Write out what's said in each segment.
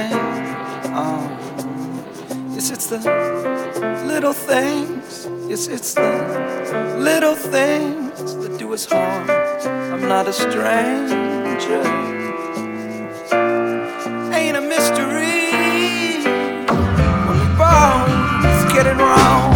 thing. Yes, it's the little things. Yes, it's the little things that do us harm. I'm not a stranger. Ain't a mystery when we both get it wrong.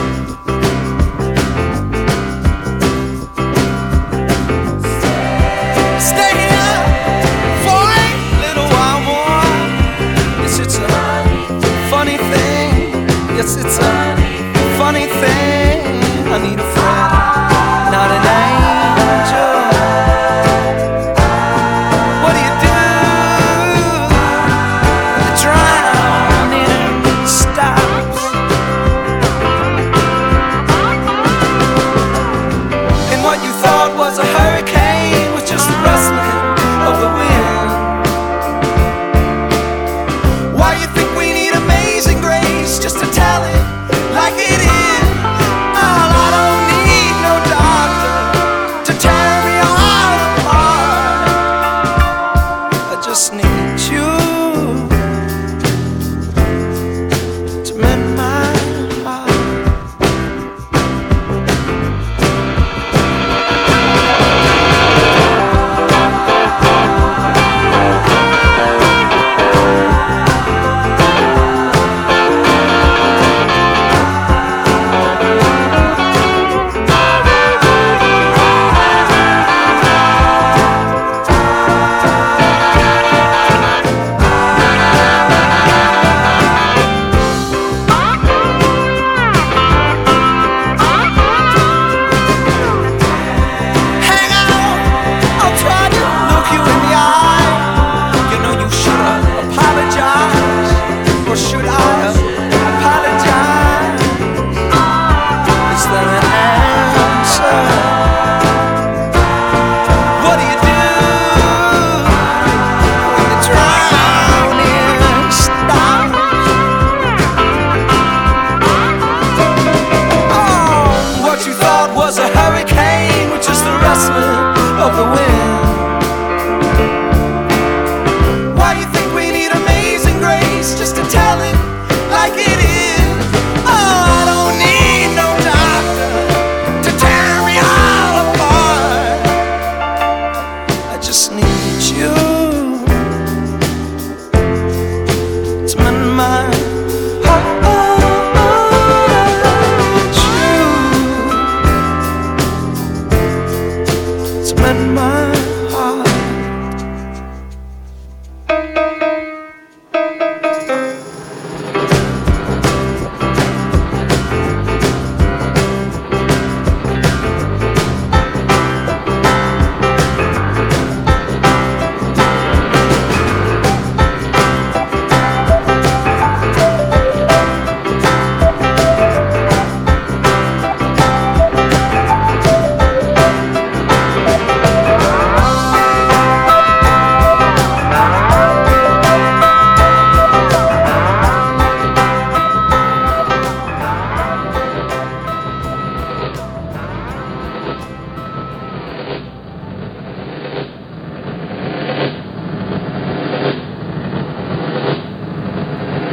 Stay here for a little while more. Yes, it's a funny thing. Yes, it's a